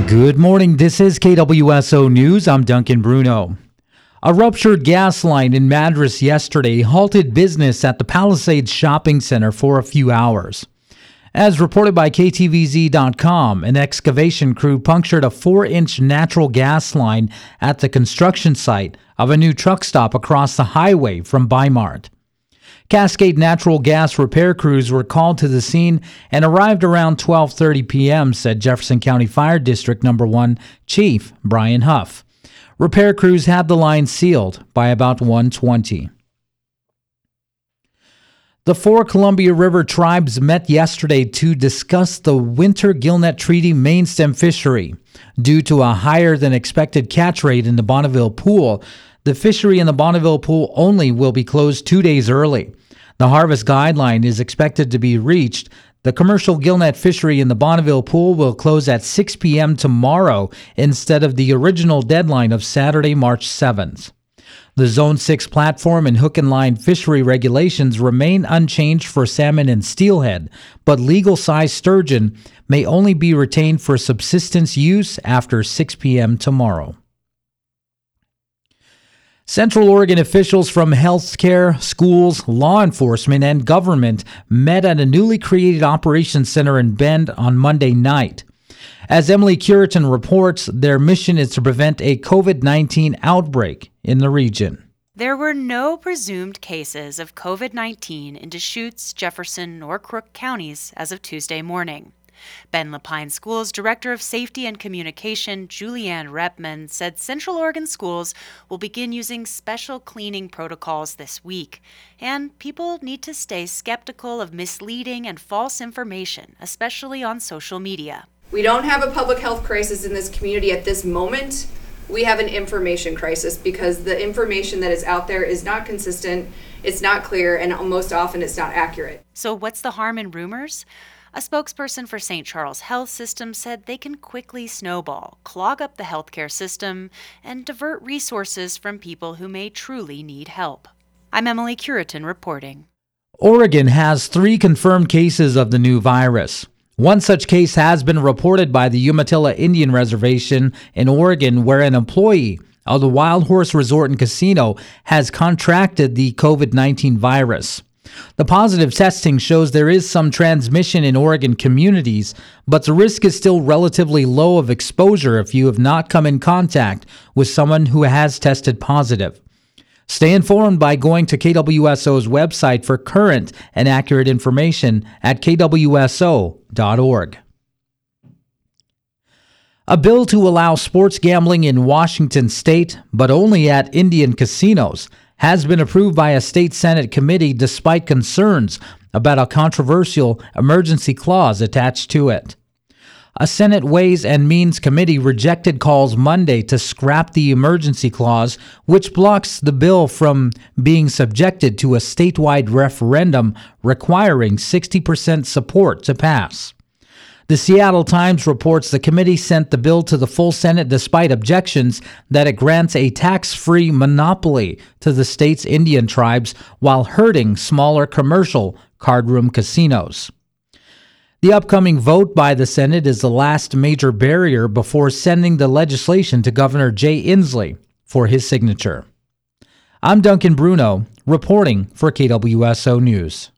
Good morning. This is KWSO News. I'm Duncan Bruno. A ruptured gas line in Madras yesterday halted business at the Palisades Shopping Center for a few hours. As reported by KTVZ.com, an excavation crew punctured a 4-inch natural gas line at the construction site of a new truck stop across the highway from Bi-Mart. Cascade Natural Gas repair crews were called to the scene and arrived around 12:30 p.m., said Jefferson County Fire District No. 1 Chief Brian Huff. Repair crews had the line sealed by about 1:20. The four Columbia River tribes met yesterday to discuss the Winter Gillnet Treaty main stem fishery. Due to a higher than expected catch rate in the Bonneville Pool, the fishery in the Bonneville Pool only will be closed 2 days early. The harvest guideline is expected to be reached. The commercial gillnet fishery in the Bonneville Pool will close at 6 p.m. tomorrow instead of the original deadline of Saturday, March 7th. The Zone 6 platform and hook and line fishery regulations remain unchanged for salmon and steelhead, but legal-sized sturgeon may only be retained for subsistence use after 6 p.m. tomorrow. Central Oregon officials from healthcare, schools, law enforcement, and government met at a newly created operations center in Bend on Monday night. As Emily Curitan reports, their mission is to prevent a COVID-19 outbreak in the region. There were no presumed cases of COVID-19 in Deschutes, Jefferson, or Crook counties as of Tuesday morning. Ben Lapine Schools Director of Safety and Communication, Julianne Repman, said Central Oregon schools will begin using special cleaning protocols this week, and people need to stay skeptical of misleading and false information, especially on social media. We don't have a public health crisis in this community at this moment. We have an information crisis because the information that is out there is not consistent, it's not clear, and most often it's not accurate. So what's the harm in rumors? A spokesperson for St. Charles Health System said they can quickly snowball, clog up the healthcare system, and divert resources from people who may truly need help. I'm Emily Curitan reporting. Oregon has 3 confirmed cases of the new virus. One such case has been reported by the Umatilla Indian Reservation in Oregon, where an employee of the Wild Horse Resort and Casino has contracted the COVID-19 virus. The positive testing shows there is some transmission in Oregon communities, but the risk is still relatively low of exposure if you have not come in contact with someone who has tested positive. Stay informed by going to KWSO's website for current and accurate information at kwso.org. A bill to allow sports gambling in Washington state, but only at Indian casinos, has been approved by a state Senate committee despite concerns about a controversial emergency clause attached to it. A Senate Ways and Means Committee rejected calls Monday to scrap the emergency clause, which blocks the bill from being subjected to a statewide referendum requiring 60% support to pass. The Seattle Times reports the committee sent the bill to the full Senate despite objections that it grants a tax-free monopoly to the state's Indian tribes while hurting smaller commercial cardroom casinos. The upcoming vote by the Senate is the last major barrier before sending the legislation to Governor Jay Inslee for his signature. I'm Duncan Bruno, reporting for KWSO News.